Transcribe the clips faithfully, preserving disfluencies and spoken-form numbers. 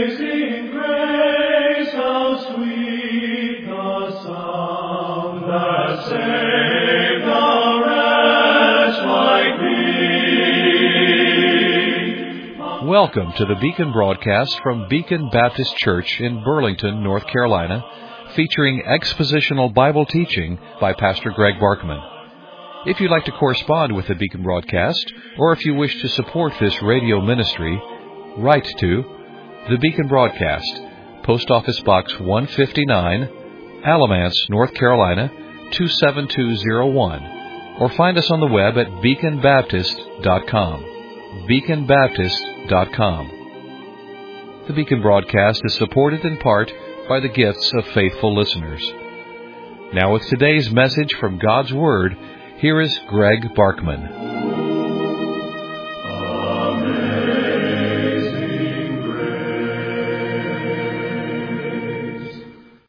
Amazing grace, how sweet the sound that saved a wretch like me. Welcome to the Beacon broadcast from Beacon Baptist Church in Burlington, North Carolina, featuring expositional Bible teaching by Pastor Greg Barkman. If you'd like to correspond with the Beacon broadcast, or if you wish to support this radio ministry, write to the Beacon Broadcast, Post Office Box one fifty-nine, Alamance, North Carolina, two seven two zero one, or find us on the web at beacon baptist dot com. beacon baptist dot com. The Beacon broadcast is supported in part by the gifts of faithful listeners. Now with today's message from God's Word, here is Greg Barkman. Amazing grace.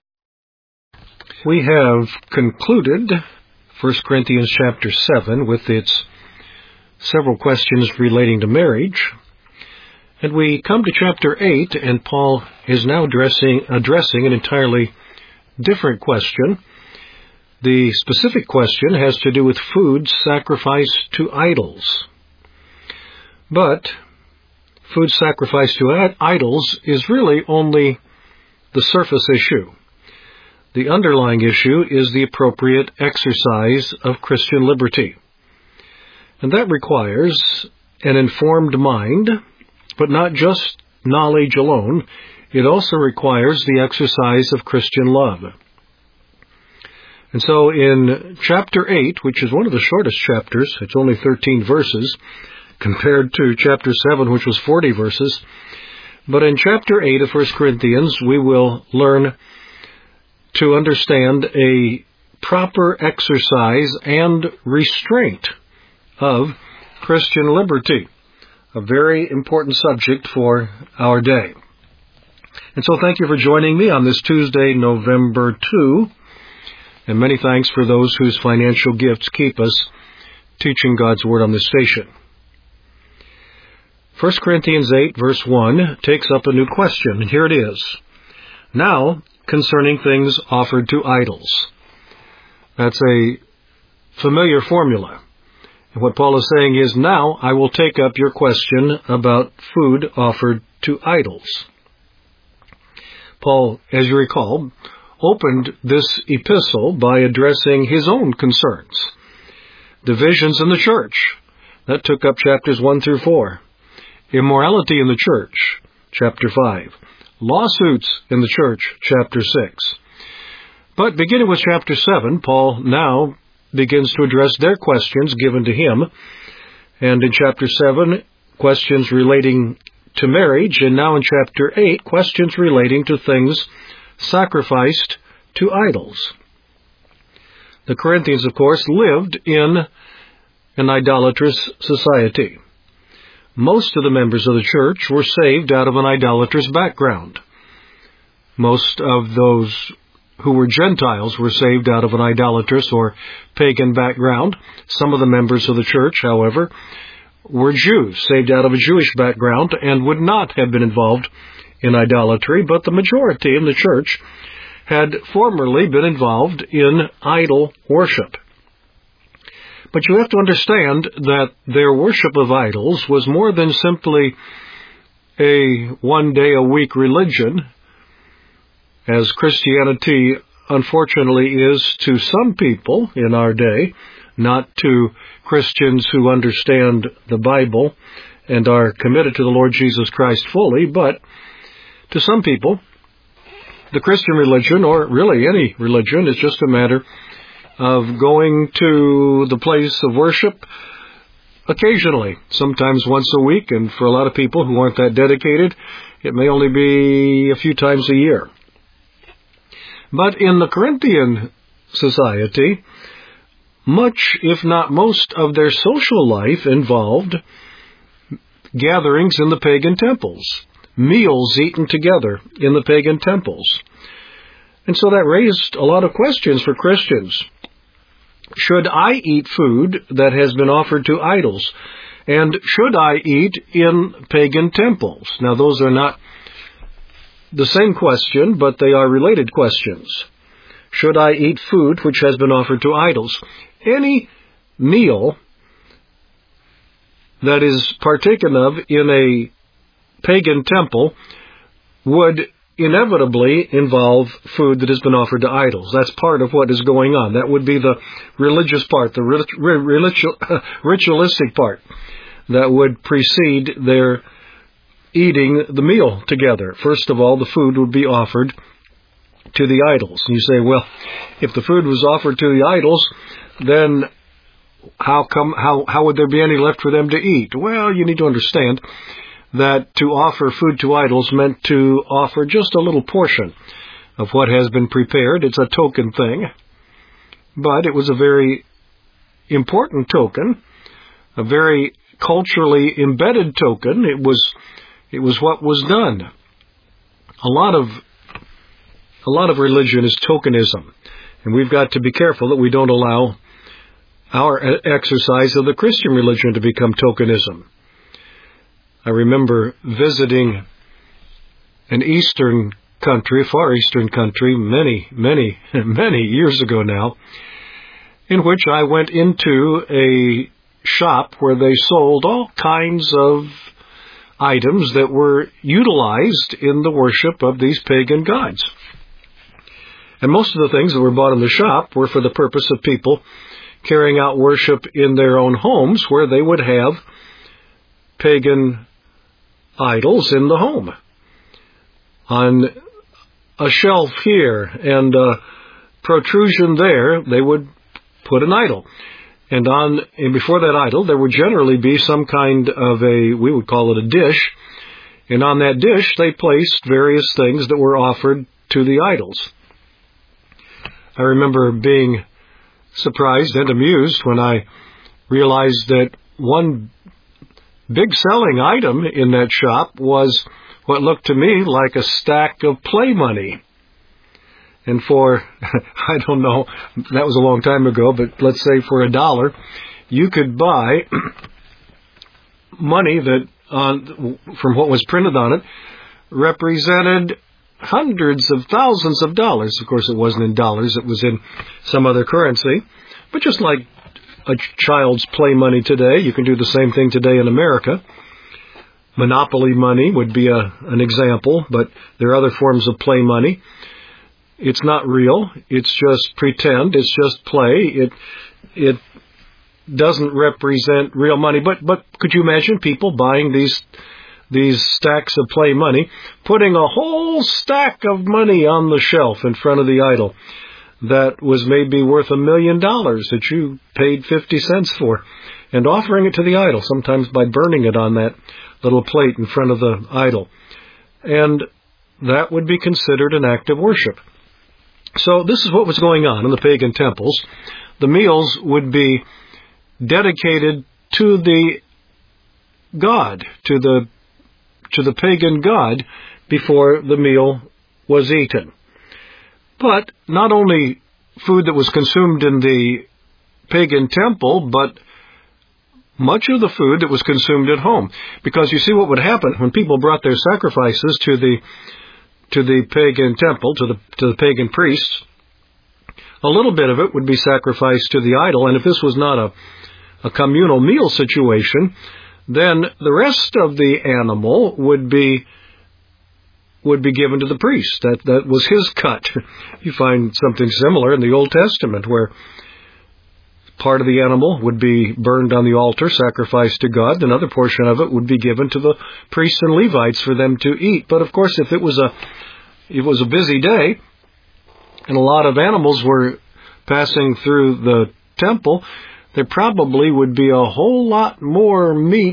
We have concluded First Corinthians chapter seven with its several questions relating to marriage. And we come to chapter eight, and Paul is now addressing, addressing an entirely different question. The specific question has to do with food sacrificed to idols. But food sacrificed to idols is really only the surface issue. The underlying issue is the appropriate exercise of Christian liberty. And that requires an informed mind, but not just knowledge alone. It also requires the exercise of Christian love. And so in chapter eight, which is one of the shortest chapters, it's only thirteen verses, compared to chapter seven, which was forty verses. But in chapter eight of First Corinthians, we will learn to understand a proper exercise and restraint of Christian liberty, a very important subject for our day. And so thank you for joining me on this Tuesday, November second. And many thanks for those whose financial gifts keep us teaching God's Word on this station. First Corinthians eight, verse one, takes up a new question, and here it is. Now, concerning things offered to idols. That's a familiar formula. And what Paul is saying is, now I will take up your question about food offered to idols. Paul, as you recall, opened this epistle by addressing his own concerns. Divisions in the church. That took up chapters one through four. Immorality in the church, chapter five. Lawsuits in the church, chapter six. But beginning with chapter seven, Paul now begins to address their questions given to him. And in chapter seven, questions relating to marriage. And now in chapter eight, questions relating to things sacrificed to idols. The Corinthians, of course, lived in an idolatrous society. Most of the members of the church were saved out of an idolatrous background. Most of those who were Gentiles were saved out of an idolatrous or pagan background. Some of the members of the church, however, were Jews, saved out of a Jewish background, and would not have been involved in idolatry, but the majority in the church had formerly been involved in idol worship. But you have to understand that their worship of idols was more than simply a one-day-a-week religion, as Christianity unfortunately is to some people in our day, not to Christians who understand the Bible and are committed to the Lord Jesus Christ fully, but to some people, the Christian religion, or really any religion, is just a matter of going to the place of worship occasionally, sometimes once a week, and for a lot of people who aren't that dedicated, it may only be a few times a year. But in the Corinthian society, much, if not most, of their social life involved gatherings in the pagan temples, meals eaten together in the pagan temples. And so that raised a lot of questions for Christians. Should I eat food that has been offered to idols? And should I eat in pagan temples? Now, those are not the same question, but they are related questions. Should I eat food which has been offered to idols? Any meal that is partaken of in a pagan temple would inevitably involve food that has been offered to idols. That's part of what is going on. That would be the religious part, the ritualistic part that would precede their eating the meal together. First of all, the food would be offered to the idols. And you say, well, if the food was offered to the idols, then how come how how would there be any left for them to eat? Well, you need to understand that to offer food to idols meant to offer just a little portion of what has been prepared. It's a token thing, but it was a very important token, a very culturally embedded token. It was it was what was done. A lot of a lot of religion is tokenism, and we've got to be careful that we don't allow our exercise of the Christian religion to become tokenism. I remember visiting an eastern country, far eastern country, many, many, many years ago now, in which I went into a shop where they sold all kinds of items that were utilized in the worship of these pagan gods. And most of the things that were bought in the shop were for the purpose of people carrying out worship in their own homes, where they would have pagan idols in the home. On a shelf here and a protrusion there, they would put an idol. And on and before that idol, there would generally be some kind of a, we would call it a dish, and on that dish they placed various things that were offered to the idols. I remember being surprised and amused when I realized that one big selling item in that shop was what looked to me like a stack of play money. And for, I don't know, that was a long time ago, but let's say for a dollar, you could buy money that, on, from what was printed on it, represented hundreds of thousands of dollars. Of course, it wasn't in dollars, it was in some other currency. But just like a child's play money today, you can do the same thing today in America. Monopoly money would be a, an example, but there are other forms of play money. It's not real. It's just pretend. It's just play. It it doesn't represent real money. But but could you imagine people buying these these stacks of play money, putting a whole stack of money on the shelf in front of the idol that was maybe worth a million dollars that you paid fifty cents for, and offering it to the idol, sometimes by burning it on that little plate in front of the idol. And that would be considered an act of worship. So this is what was going on in the pagan temples. The meals would be dedicated to the god, to the to the pagan god, before the meal was eaten. But not only food that was consumed in the pagan temple, but much of the food that was consumed at home. Because you see what would happen when people brought their sacrifices to the to the pagan temple, to the to the pagan priests. A little bit of it would be sacrificed to the idol, and if this was not a, a communal meal situation, then the rest of the animal would be would be given to the priest. That that was his cut. You find something similar in the Old Testament, where part of the animal would be burned on the altar, sacrificed to God. Another portion of it would be given to the priests and Levites for them to eat. But of course, if it was a if it was a busy day, and a lot of animals were passing through the temple, there probably would be a whole lot more meat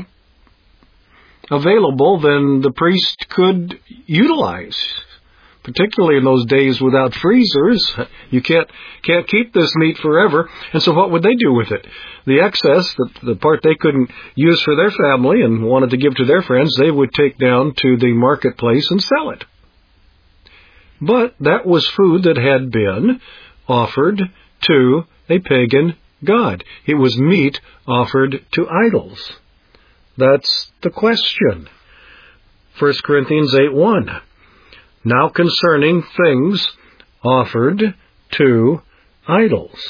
available than the priest could utilize. Particularly in those days without freezers, you can't can't keep this meat forever. And so what would they do with it? The excess, the, the part they couldn't use for their family and wanted to give to their friends, they would take down to the marketplace and sell it. But that was food that had been offered to a pagan god. It was meat offered to idols. That's the question. First Corinthians eight one. Now concerning things offered to idols.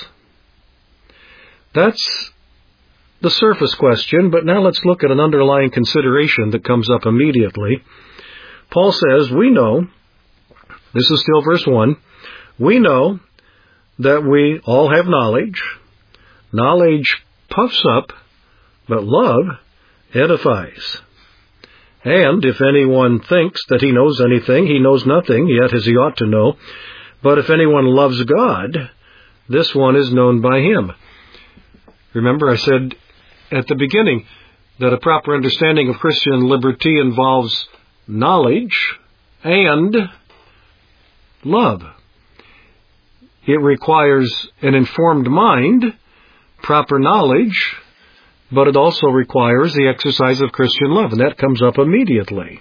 That's the surface question, but now let's look at an underlying consideration that comes up immediately. Paul says, we know, this is still verse one, we know that we all have knowledge. Knowledge puffs up, but love edifies. And if anyone thinks that he knows anything, he knows nothing, yet as he ought to know. But if anyone loves God, this one is known by him. Remember, I said at the beginning that a proper understanding of Christian liberty involves knowledge and love. It requires an informed mind, proper knowledge, but it also requires the exercise of Christian love, and that comes up immediately.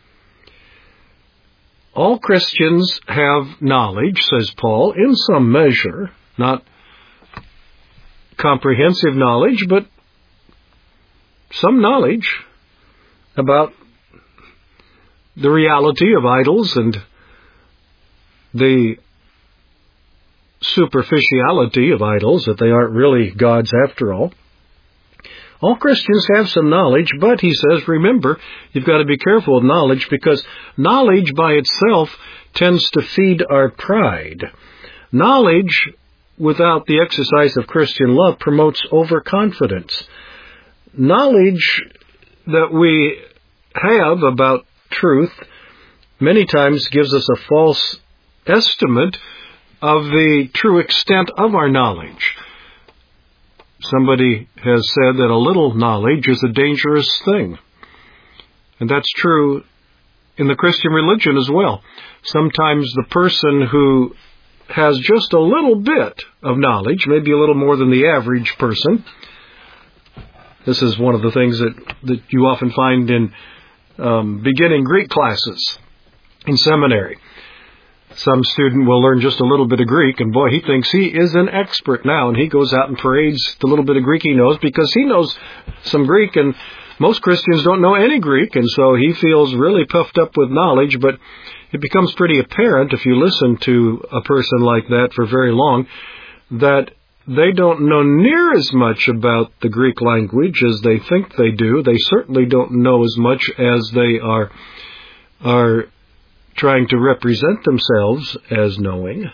All Christians have knowledge, says Paul, in some measure, not comprehensive knowledge, but some knowledge about the reality of idols and the superficiality of idols, that they aren't really gods after all. All Christians have some knowledge, but, he says, remember, you've got to be careful with knowledge, because knowledge by itself tends to feed our pride. Knowledge without the exercise of Christian love promotes overconfidence. Knowledge that we have about truth many times gives us a false estimate of the true extent of our knowledge. Somebody has said that a little knowledge is a dangerous thing. And that's true in the Christian religion as well. Sometimes the person who has just a little bit of knowledge, maybe a little more than the average person. This is one of the things that, that you often find in um, beginning Greek classes in seminary. Some student will learn just a little bit of Greek, and boy, he thinks he is an expert now, and he goes out and parades the little bit of Greek he knows because he knows some Greek, and most Christians don't know any Greek, and so he feels really puffed up with knowledge. But it becomes pretty apparent if you listen to a person like that for very long that they don't know near as much about the Greek language as they think they do. They certainly don't know as much as they are are trying to represent themselves as knowing.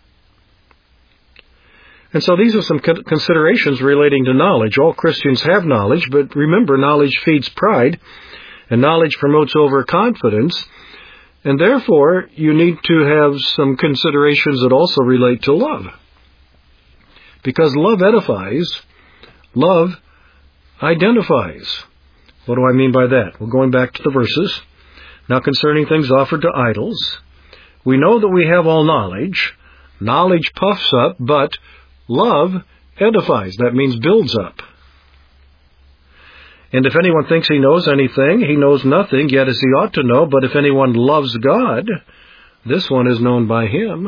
And so these are some considerations relating to knowledge. All Christians have knowledge, but remember, knowledge feeds pride, and knowledge promotes overconfidence, and therefore you need to have some considerations that also relate to love. Because love edifies, love identifies. What do I mean by that? Well, going back to the verses. Now concerning things offered to idols, we know that we have all knowledge. Knowledge puffs up, but love edifies. That means builds up. And if anyone thinks he knows anything, he knows nothing, yet as he ought to know. But if anyone loves God, this one is known by him.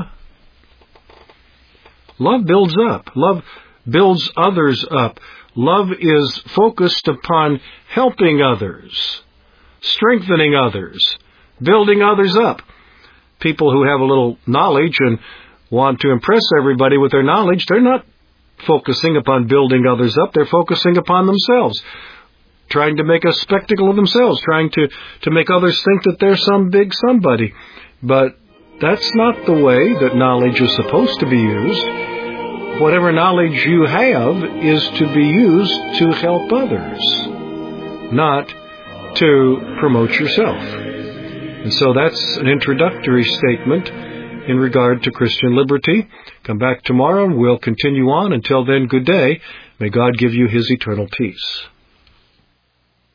Love builds up. Love builds others up. Love is focused upon helping others, strengthening others, building others up. People who have a little knowledge and want to impress everybody with their knowledge, they're not focusing upon building others up. They're focusing upon themselves, trying to make a spectacle of themselves, trying to, to make others think that they're some big somebody. But that's not the way that knowledge is supposed to be used. Whatever knowledge you have is to be used to help others, not to promote yourself. And so that's an introductory statement in regard to Christian liberty. Come back tomorrow and we'll continue on. Until then, good day. May God give you His eternal peace.